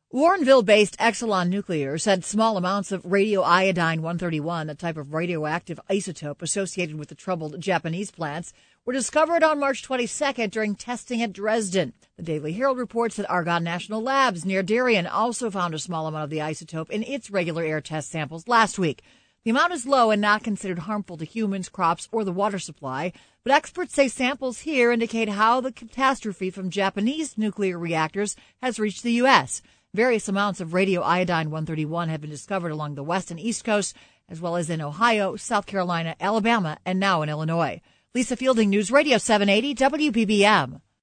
Warrenville-based Exelon Nuclear said small amounts of radioiodine-131, a type of radioactive isotope associated with the troubled Japanese plants, were discovered on March 22nd during testing at Dresden. The Daily Herald reports that Argonne National Labs near Darien also found a small amount of the isotope in its regular air test samples last week. The amount is low and not considered harmful to humans, crops, or the water supply, but experts say samples here indicate how the catastrophe from Japanese nuclear reactors has reached the U.S. Various amounts of radioiodine-131 have been discovered along the west and east coast, as well as in Ohio, South Carolina, Alabama, and now in Illinois. Lisa Fielding, News Radio 780 WBBM.